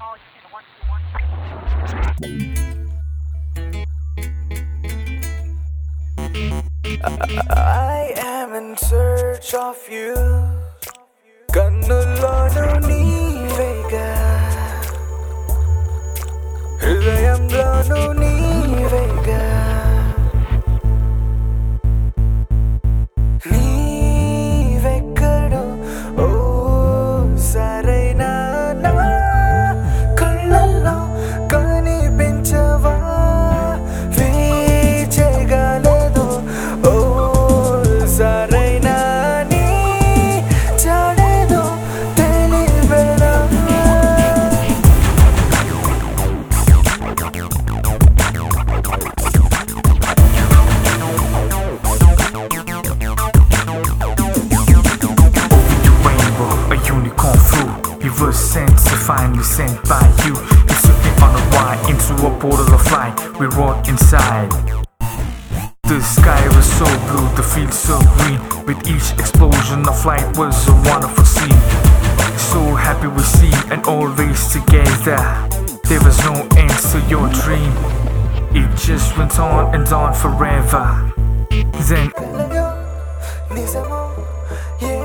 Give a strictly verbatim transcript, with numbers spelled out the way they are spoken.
I am in search of you. కన్నుల్లోనూ నీవేగా, హృదయంలోనూ నీవేగా. నీవెక్కడో ఓ సరైన నా కళ్ళల్లో కనిపించవా, వీచగలదు ఓ సరైన నీ జాడేదో తెలియవేనా. A unicorn flew, he was sent, so finally sent by you. He took me on a ride into a portal of light. We rode inside. The sky was so blue, the field so green. With each explosion of light was a wonderful scene. So happy we see and always together. There was no end to your dream. It just went on and on forever. Then కలయో నిజమో ఏ